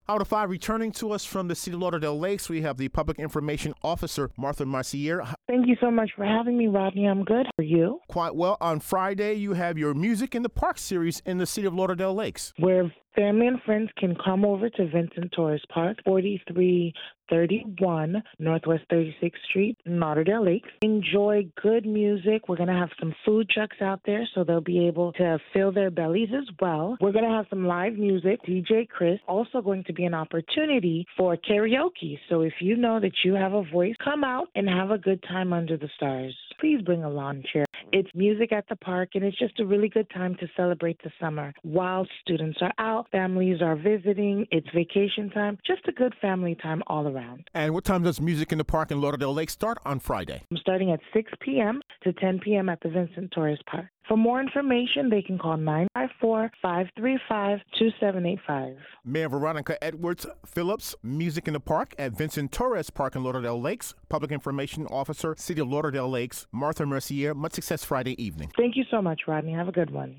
Out of 5, returning to us from the City of Lauderdale Lakes, we have the Public Information Officer, Martha Mercier. Thank you so much for having me, Rodney. I'm good. How are you? Quite well. On Friday, you have your Music in the Park series in the City of Lauderdale Lakes. Where family and friends can come over to Vincent Torres Park, 4331 Northwest 36th Street, Lauderdale Lakes. Enjoy good music. We're going to have some food trucks out there, so they'll be able to fill their bellies as well. We're going to have some live music, DJ Chris. Also going to be an opportunity for karaoke. So if you know that you have a voice, come out and have a good time under the stars. Please bring a lawn chair. It's music at the park, and it's just a really good time to celebrate the summer. While students are out, families are visiting, it's vacation time, just a good family time all around. And what time does Music in the Park in Lauderdale Lakes start on Friday? I'm starting at 6 p.m. to 10 p.m. at the Vincent Torres Park. For more information, they can call 954-535-2785. Mayor Veronica Edwards Phillips, Music in the Park at Vincent Torres Park in Lauderdale Lakes. Public Information Officer, City of Lauderdale Lakes, Martha Mercier. Much success Friday evening. Thank you so much, Rodney. Have a good one.